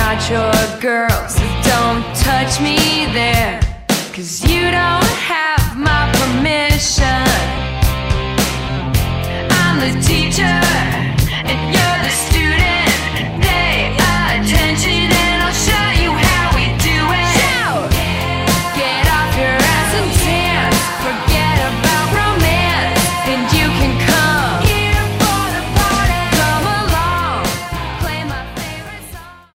not your girl, so don't touch me there, 'cause you don't